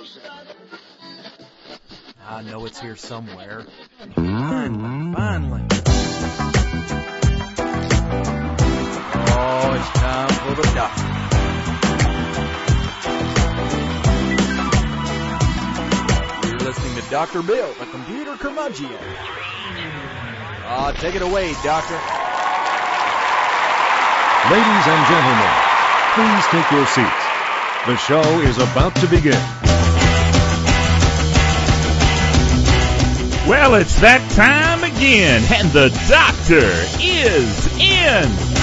I know it's here somewhere. Finally. Oh, it's time for the doctor. You're listening to Dr. Bill, the computer curmudgeon. Take it away, doctor. Ladies and gentlemen, please take your seats. The show is about to begin. Well, it's that time again, and the doctor is in.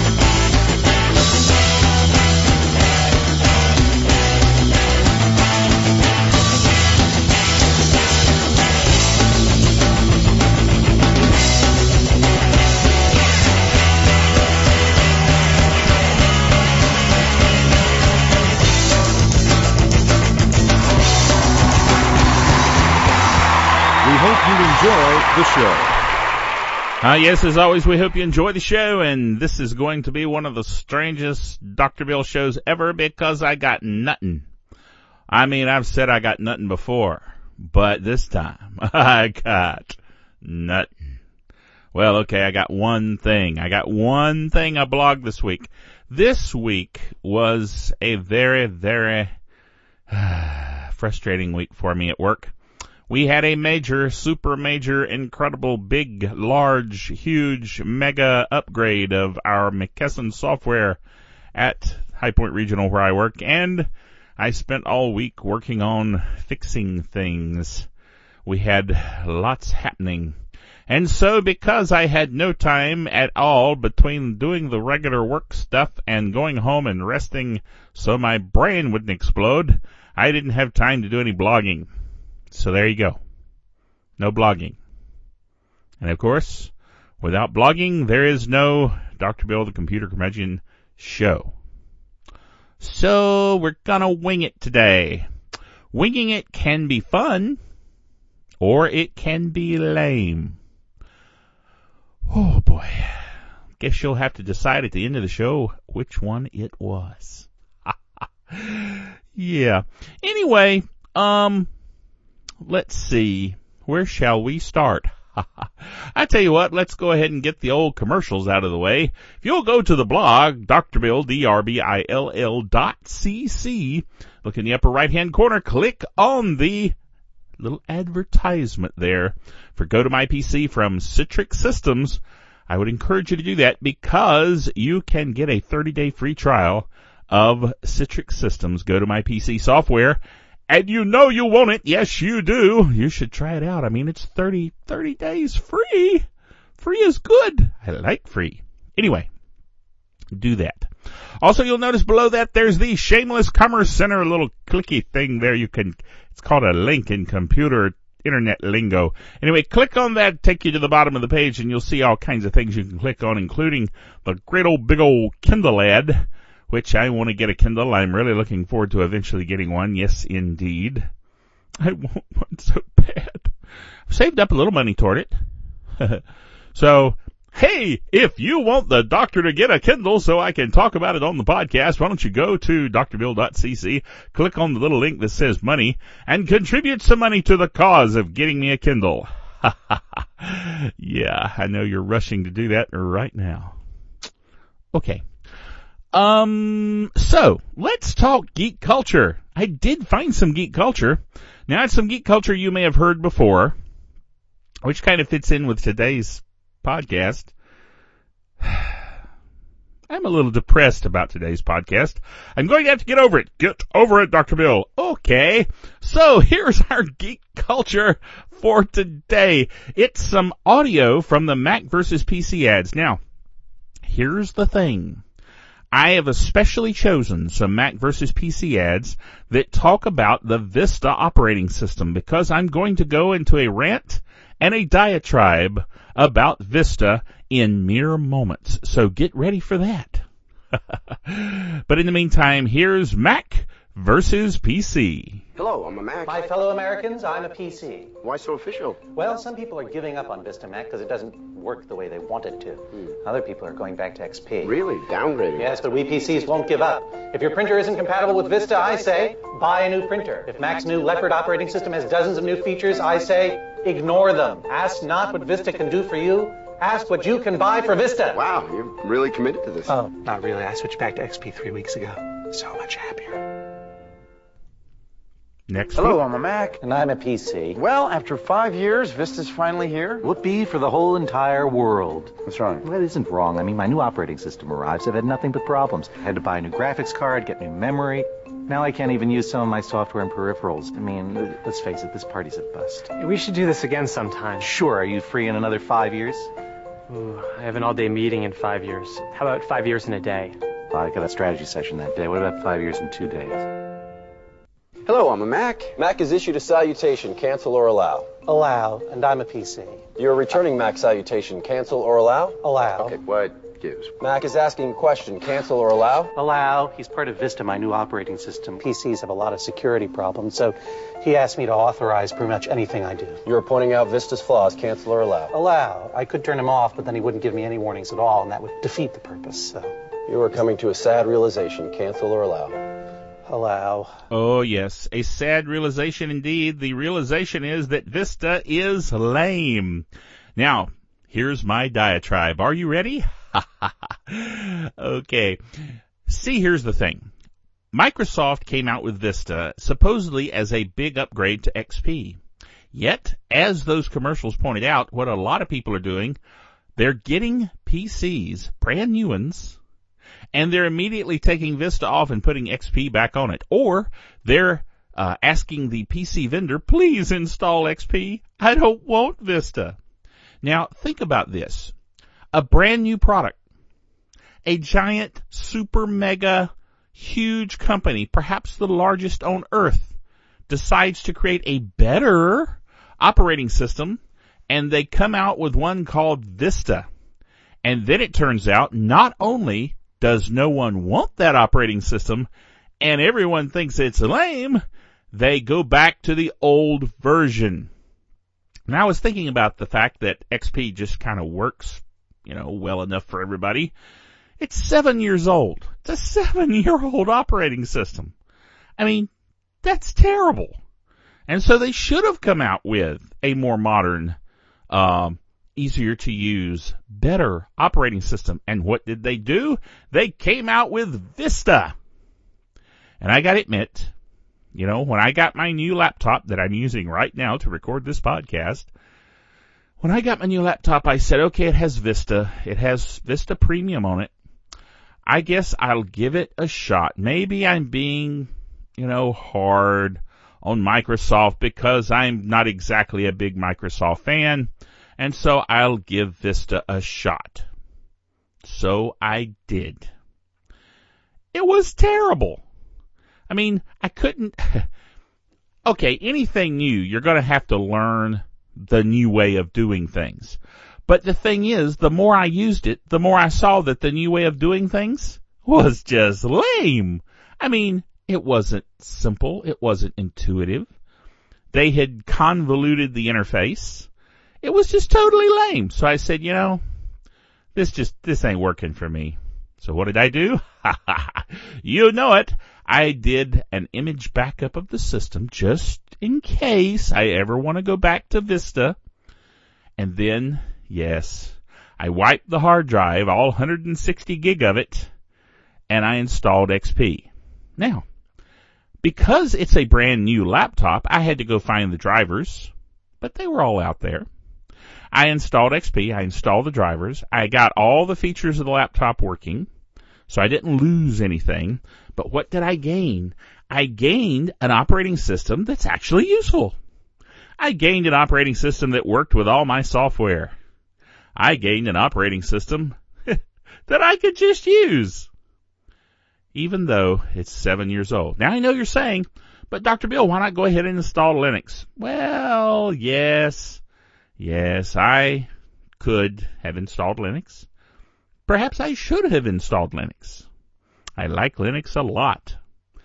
You enjoy the show. Yes, as always, we hope you enjoy the show, and this is going to be one of the strangest Dr. Bill shows ever because I got nothing. I mean, I've said I got nothing before, but this time I got nothing. Well, okay, I got one thing. I blogged this week. This week was a very, very frustrating week for me at work. We had a major, super major, incredible, big, large, huge, mega upgrade of our McKesson software at High Point Regional where I work, and I spent all week working on fixing things. We had lots happening. And so because I had no time at all between doing the regular work stuff and going home and resting so my brain wouldn't explode, I didn't have time to do any blogging. So there you go. No blogging. And of course, without blogging, there is no Dr. Bill the Computer Curmudgeon show. So we're gonna wing it today. Winging it can be fun, or it can be lame. Oh boy. Guess you'll have to decide at the end of the show which one it was. Yeah. Anyway, let's see. Where shall we start? I tell you what, let's go ahead and get the old commercials out of the way. If you'll go to the blog, drbill, drbill.cc, look in the upper right-hand corner, click on the little advertisement there for Go to My PC from Citrix Systems. I would encourage you to do that because you can get a 30-day free trial of Citrix Systems Go to My PC software. And you know you want it. Yes, you do. You should try it out. I mean, it's 30 days free. Free is good. I like free. Anyway, do that. Also, you'll notice below that there's the Shameless Commerce Center, a little clicky thing there. It's called a link in computer internet lingo. Anyway, click on that, take you to the bottom of the page, and you'll see all kinds of things you can click on, including the great old big old Kindle ad, which I want to get a Kindle. I'm really looking forward to eventually getting one. Yes, indeed. I want one so bad. I've saved up a little money toward it. So, hey, if you want the doctor to get a Kindle so I can talk about it on the podcast, why don't you go to drbill.cc, click on the little link that says money, and contribute some money to the cause of getting me a Kindle. Yeah, I know you're rushing to do that right now. Okay. So let's talk geek culture. I did find some geek culture. Now it's some geek culture you may have heard before, which kind of fits in with today's podcast. I'm a little depressed about today's podcast. I'm going to have to get over it. Get over it, Dr. Bill. Okay. So here's our geek culture for today. It's some audio from the Mac versus PC ads. Now, here's the thing. I have especially chosen some Mac versus PC ads that talk about the Vista operating system because I'm going to go into a rant and a diatribe about Vista in mere moments. So get ready for that. But in the meantime, here's Mac versus PC. Hello, I'm a Mac. My fellow Americans, I'm a PC. Why so official? Well, some people are giving up on Vista Mac because it doesn't work the way they want it to. Other people are going back to XP. Really? Downgrading? Yes, but we PCs won't give up. If your printer isn't compatible with Vista, I say, buy a new printer. If Mac's new Leopard operating system has dozens of new features, I say, ignore them. Ask not what Vista can do for you. Ask what you can buy for Vista. Wow, you're really committed to this. Oh, not really. I switched back to XP 3 weeks ago. So much happier. Next Hello, week. I'm a Mac. And I'm a PC. Well, after 5 years, Vista's finally here. Whoopee for the whole entire world. What's wrong? Well, it isn't wrong. I mean, my new operating system arrives. I've had nothing but problems. I had to buy a new graphics card, get new memory. Now I can't even use some of my software and peripherals. I mean, let's face it, this party's a bust. We should do this again sometime. Sure, are you free in another 5 years? Ooh, I have an all-day meeting in 5 years. How about 5 years in a day? Well, I got a strategy session that day. What about 5 years in 2 days? Hello, I'm a Mac. Mac has issued a salutation, cancel or allow. Allow, and I'm a PC. You're returning Mac salutation, cancel or allow? Allow. Okay, what gives? Mac is asking a question, cancel or allow? Allow. He's part of Vista, my new operating system. PCs have a lot of security problems, so he asked me to authorize pretty much anything I do. You're pointing out Vista's flaws, cancel or allow? Allow. I could turn him off, but then he wouldn't give me any warnings at all, and that would defeat the purpose, so... You are coming to a sad realization, cancel or allow? Allow. Oh, yes. A sad realization indeed. The realization is that Vista is lame. Now, here's my diatribe. Are you ready? Okay. See, here's the thing. Microsoft came out with Vista supposedly as a big upgrade to XP. Yet, as those commercials pointed out, what a lot of people are doing, they're getting PCs, brand new ones, and they're immediately taking Vista off and putting XP back on it. Or they're asking the PC vendor, please install XP. I don't want Vista. Now, think about this. A brand new product. A giant, super mega, huge company, perhaps the largest on earth, decides to create a better operating system, and they come out with one called Vista. And then it turns out not only does no one want that operating system, and everyone thinks it's lame, they go back to the old version. Now, I was thinking about the fact that XP just kind of works, well enough for everybody. It's 7 years old. It's a 7-year-old operating system. I mean, that's terrible. And so they should have come out with a more modern, easier to use, better operating system. And what did they do? They came out with Vista. And I gotta admit, when I got my new laptop that I'm using right now to record this podcast, when I got my new laptop, I said, okay, it has Vista. It has Vista Premium on it. I guess I'll give it a shot. Maybe I'm being, hard on Microsoft because I'm not exactly a big Microsoft fan. And so I'll give Vista a shot. So I did. It was terrible. I mean, I couldn't... Okay, anything new, you're going to have to learn the new way of doing things. But the thing is, the more I used it, the more I saw that the new way of doing things was just lame. I mean, it wasn't simple. It wasn't intuitive. They had convoluted the interface. It was just totally lame. So I said, this ain't working for me. So what did I do? You know it. I did an image backup of the system just in case I ever want to go back to Vista. And then, yes, I wiped the hard drive, all 160 gig of it, and I installed XP. Now, because it's a brand new laptop, I had to go find the drivers, but they were all out there. I installed XP, I installed the drivers, I got all the features of the laptop working, so I didn't lose anything. But what did I gain? I gained an operating system that's actually useful. I gained an operating system that worked with all my software. I gained an operating system that I could just use, even though it's 7 years old. Now I know you're saying, but Dr. Bill, why not go ahead and install Linux? Well, yes, I could have installed Linux. Perhaps I should have installed Linux. I like Linux a lot.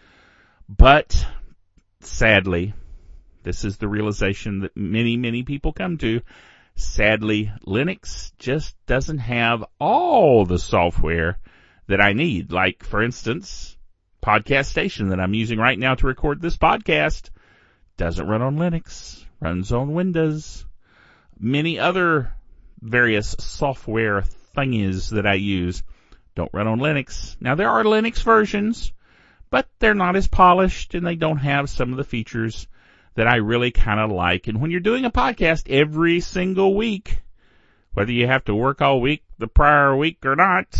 But, sadly, this is the realization that many, many people come to. Sadly, Linux just doesn't have all the software that I need. Like, for instance, Podcast Station that I'm using right now to record this podcast doesn't run on Linux, runs on Windows. Many other various software thingies that I use don't run on Linux. Now, there are Linux versions, but they're not as polished and they don't have some of the features that I really kind of like. And when you're doing a podcast every single week, whether you have to work all week the prior week or not,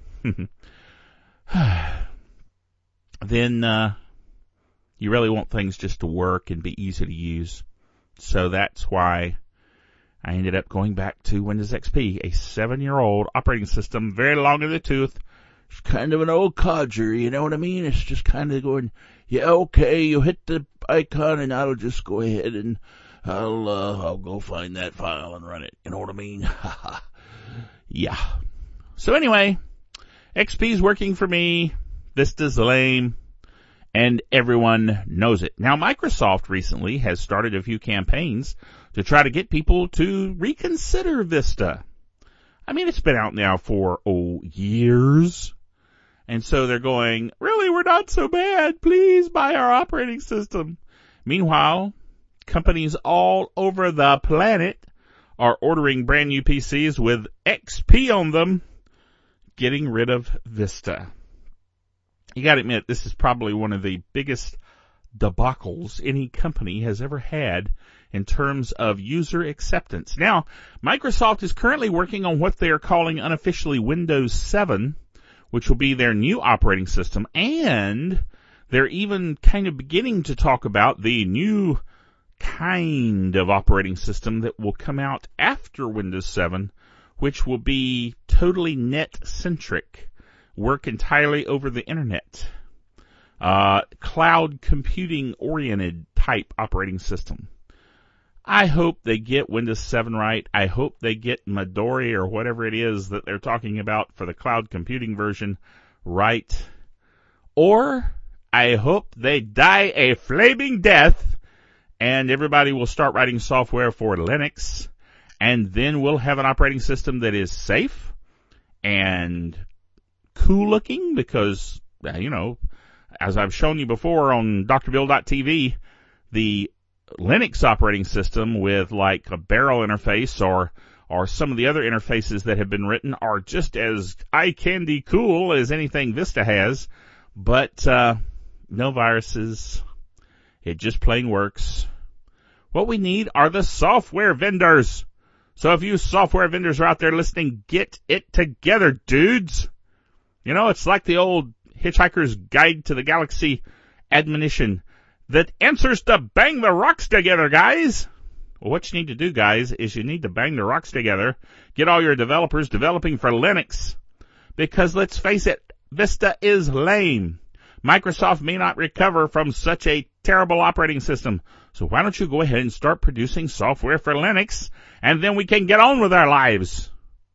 then you really want things just to work and be easy to use. So that's why I ended up going back to Windows XP, a 7-year-old operating system, very long in the tooth. It's kind of an old codger, you know what I mean? It's just kind of going, yeah, okay, you hit the icon and I'll just go ahead and I'll go find that file and run it. You know what I mean? Yeah. So anyway, XP's working for me. Vista's lame. And everyone knows it. Now, Microsoft recently has started a few campaigns to try to get people to reconsider Vista. I mean, it's been out now for, years. And so they're going, really, we're not so bad. Please buy our operating system. Meanwhile, companies all over the planet are ordering brand new PCs with XP on them, getting rid of Vista. You gotta admit, this is probably one of the biggest debacles any company has ever had in terms of user acceptance. Now, Microsoft is currently working on what they are calling unofficially Windows 7, which will be their new operating system, and they're even kind of beginning to talk about the new kind of operating system that will come out after Windows 7, which will be totally net-centric. Work entirely over the internet. Cloud computing oriented type operating system. I hope they get Windows 7 right. I hope they get Midori or whatever it is that they're talking about for the cloud computing version right. Or I hope they die a flaming death and everybody will start writing software for Linux, and then we'll have an operating system that is safe and cool looking because, as I've shown you before on drbill.tv, the Linux operating system with like a barrel interface or some of the other interfaces that have been written are just as eye candy cool as anything Vista has, but no viruses. It just plain works. What we need are the software vendors. So if you software vendors are out there listening, get it together, dudes. It's like the old Hitchhiker's Guide to the Galaxy admonition that answers to bang the rocks together, guys. Well, what you need to do, guys, is you need to bang the rocks together. Get all your developers developing for Linux. Because let's face it, Vista is lame. Microsoft may not recover from such a terrible operating system. So why don't you go ahead and start producing software for Linux, and then we can get on with our lives.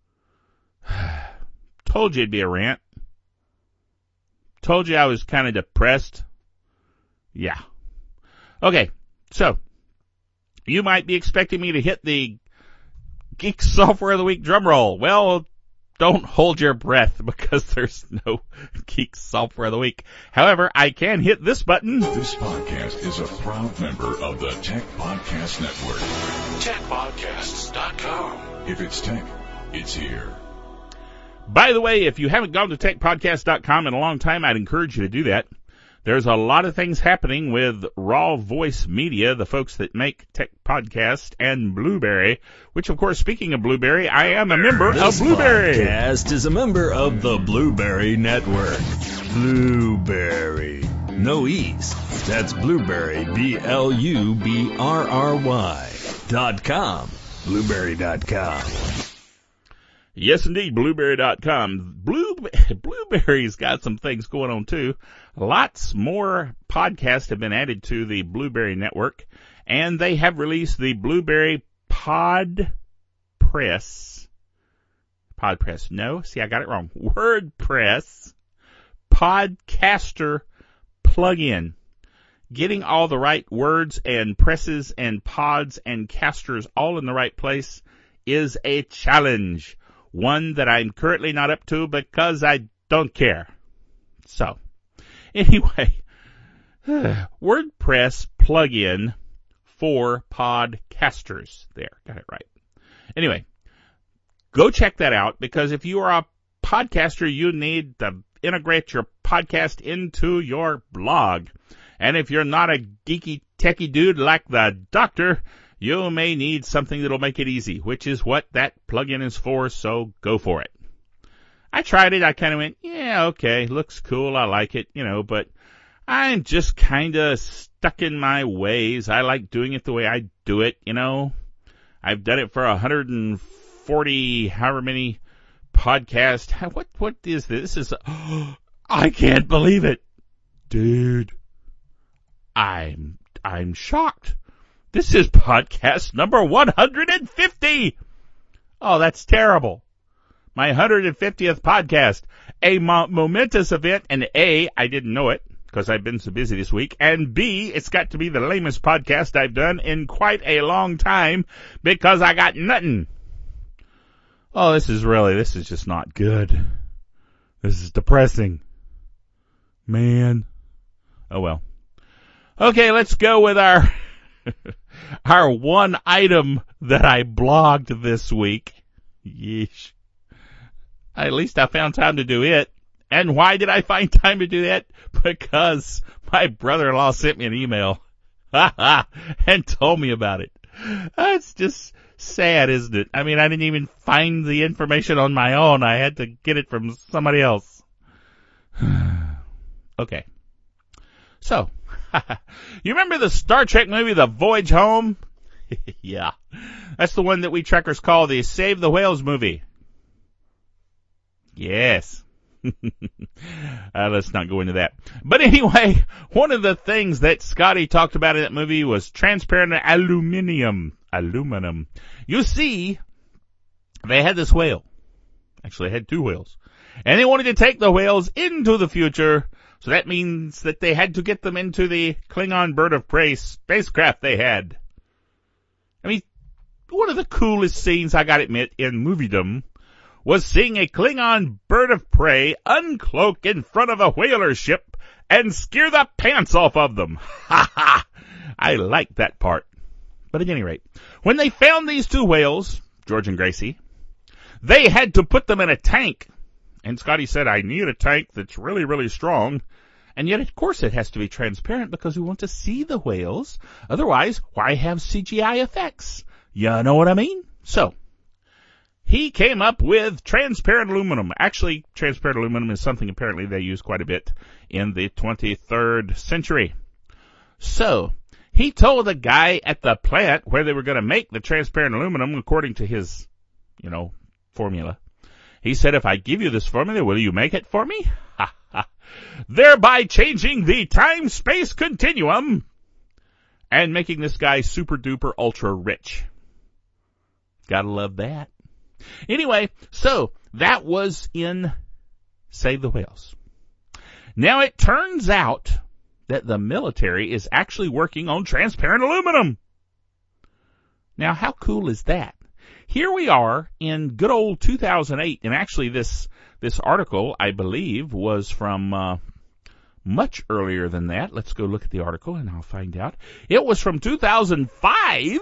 Told you it'd be a rant. Told you I was kind of depressed. Yeah. Okay, so you might be expecting me to hit the Geek Software of the Week drum roll. Well, don't hold your breath because there's no Geek Software of the Week. However, I can hit this button. This podcast is a proud member of the Tech Podcast Network. TechPodcasts.com. If it's tech, it's here. By the way, if you haven't gone to techpodcast.com in a long time, I'd encourage you to do that. There's a lot of things happening with Raw Voice Media, the folks that make Tech Podcast, and Blueberry, which, of course, speaking of Blueberry, I am a member of Blueberry. This podcast is a member of the Blueberry Network. Blueberry. No E's. That's Blueberry, BLUBRRY.com. Blueberry.com. Yes, indeed, Blueberry.com. Blueberry's got some things going on, too. Lots more podcasts have been added to the Blueberry network, and they have released the Blueberry PodPress. No, see, I got it wrong. WordPress Podcaster plugin. Getting all the right words and presses and pods and casters all in the right place is a challenge, one that I'm currently not up to because I don't care. So, anyway, WordPress plugin for podcasters. There, got it right. Anyway, go check that out, because if you are a podcaster, you need to integrate your podcast into your blog. And if you're not a geeky, techie dude like the doctor, you may need something that'll make it easy, which is what that plugin is for, so go for it. I tried it, I kind of went, yeah, okay, looks cool, I like it, but I'm just kind of stuck in my ways. I like doing it the way I do it, I've done it for 140, however many podcasts. What is this? This is, I can't believe it. Dude, I'm shocked. This is podcast number 150. Oh, that's terrible. My 150th podcast. A momentous event, and A, I didn't know it because I've been so busy this week, and B, it's got to be the lamest podcast I've done in quite a long time because I got nothing. Oh, this is just not good. This is depressing. Man. Oh well. Okay, let's go with our one item that I blogged this week. Yeesh. At least I found time to do it. And why did I find time to do that? Because my brother-in-law sent me an email and told me about it. It's just sad, isn't it? I mean, I didn't even find the information on my own. I had to get it from somebody else. Okay. So, you remember the Star Trek movie, The Voyage Home? Yeah. That's the one that we trekkers call the Save the Whales movie. Yes. Let's not go into that. But anyway, one of the things that Scotty talked about in that movie was transparent aluminum. You see, they had this whale. Actually, they had two whales. And they wanted to take the whales into the future. So that means that they had to get them into the Klingon bird of prey spacecraft they had. I mean, one of the coolest scenes, I gotta admit, in moviedom was seeing a Klingon bird of prey uncloak in front of a whaler ship and scare the pants off of them. Ha ha! I like that part. But at any rate, when they found these two whales, George and Gracie, they had to put them in a tank. And Scotty said, I need a tank that's really, really strong. And yet, of course, it has to be transparent because we want to see the whales. Otherwise, why have CGI effects? You know what I mean? So, he came up with transparent aluminum. Actually, transparent aluminum is something apparently they use quite a bit in the 23rd century. So, he told the guy at the plant where they were going to make the transparent aluminum according to his, formula. He said, if I give you this formula, will you make it for me? Ha ha. Thereby changing the time-space continuum and making this guy super duper ultra rich. Gotta love that. Anyway, so that was in Save the Whales. Now it turns out that the military is actually working on transparent aluminum. Now how cool is that? Here we are in good old 2008, and actually this article, I believe, was from much earlier than that. Let's go look at the article and I'll find out. It was from 2005.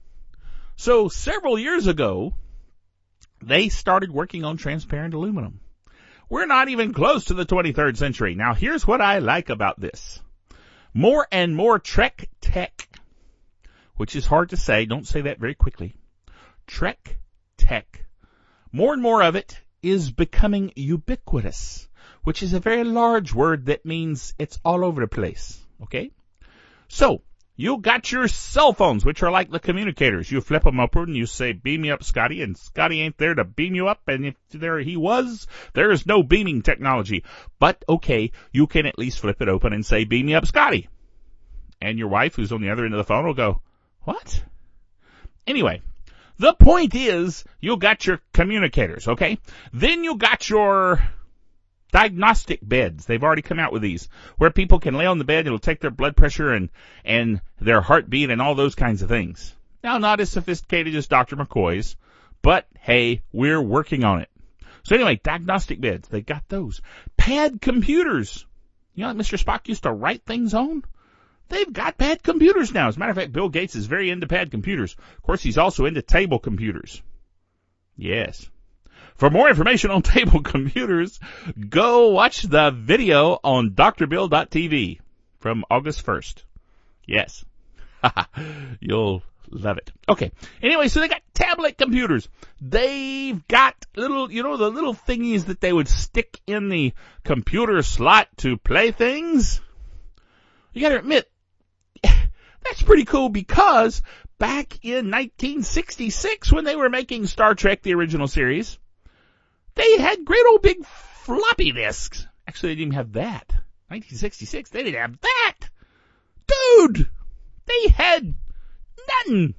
So several years ago, they started working on transparent aluminum. We're not even close to the 23rd century. Now, here's what I like about this. More and more Trek tech, which is hard to say. Don't say that very quickly. Trek tech. More and more of it is becoming ubiquitous, which is a very large word that means it's all over the place. Okay? So, you got your cell phones, which are like the communicators. You flip them upward and you say, beam me up, Scotty, and Scotty ain't there to beam you up, and if there he was, there is no beaming technology. But, okay, you can at least flip it open and say, beam me up, Scotty. And your wife, who's on the other end of the phone, will go, what? Anyway, the point is, you got your communicators, okay? Then you got your diagnostic beds. They've already come out with these, where people can lay on the bed, it'll take their blood pressure and their heartbeat and all those kinds of things. Now, not as sophisticated as Dr. McCoy's, But hey, we're working on it. So anyway, diagnostic beds, they got those. Pad computers. You know, like Mr. Spock used to write things on? They've got pad computers now. As a matter of fact, Bill Gates is very into pad computers. Of course, he's also into table computers. Yes. For more information on table computers, go watch the video on drbill.tv from August 1st. Yes. You'll love it. Okay. Anyway, so they got tablet computers. They've got little, the little thingies that they would stick in the computer slot to play things. You gotta admit, that's pretty cool because back in 1966 when they were making Star Trek, the original series, they had great old big floppy disks. Actually, they didn't even have that. 1966, they didn't have that. Dude! They had nothing.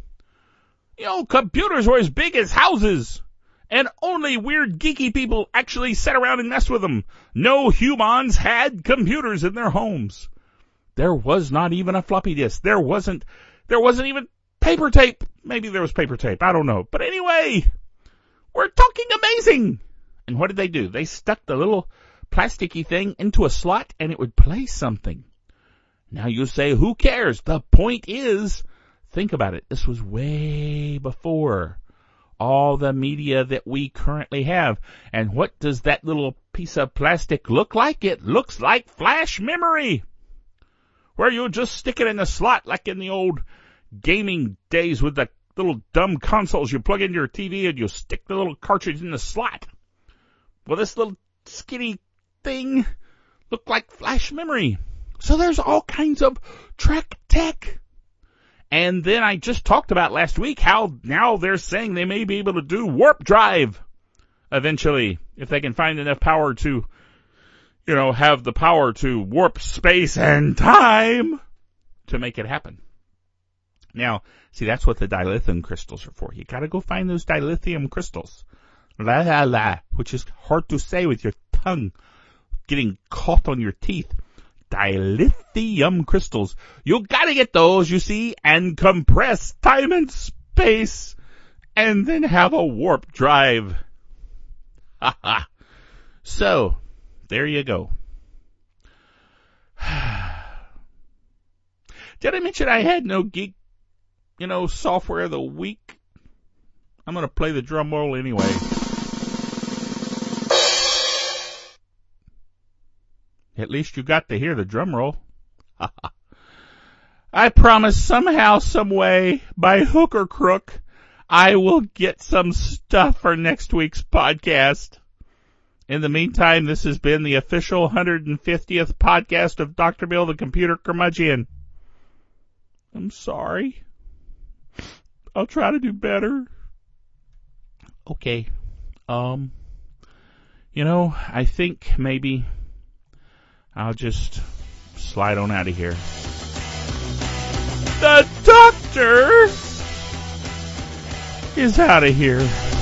Computers were as big as houses. And only weird geeky people actually sat around and messed with them. No humans had computers in their homes. There was not even a floppy disk. There wasn't even paper tape. Maybe there was paper tape. I don't know. But anyway, we're talking amazing. And what did they do? They stuck the little plasticky thing into a slot and it would play something. Now you say, who cares? The point is, think about it. This was way before all the media that we currently have. And what does that little piece of plastic look like? It looks like flash memory, where you just stick it in the slot like in the old gaming days with the little dumb consoles. You plug into your TV and you stick the little cartridge in the slot. Well, this little skinny thing looked like flash memory. So there's all kinds of Trek tech. And then I just talked about last week how now they're saying they may be able to do warp drive eventually, if they can find enough power to, have the power to warp space and time to make it happen. Now, see, that's what the dilithium crystals are for. You gotta go find those dilithium crystals. Which is hard to say with your tongue getting caught on your teeth. Dilithium crystals. You gotta get those, you see, and compress time and space, and then have a warp drive. So, there you go. Did I mention I had no geek, software of the week? I'm gonna play the drum roll anyway. At least you got to hear the drum roll. I promise somehow, some way, by hook or crook, I will get some stuff for next week's podcast. In the meantime, this has been the official 150th podcast of Dr. Bill, the Computer Curmudgeon. I'm sorry. I'll try to do better. Okay. I think maybe I'll just slide on out of here. The doctor is out of here.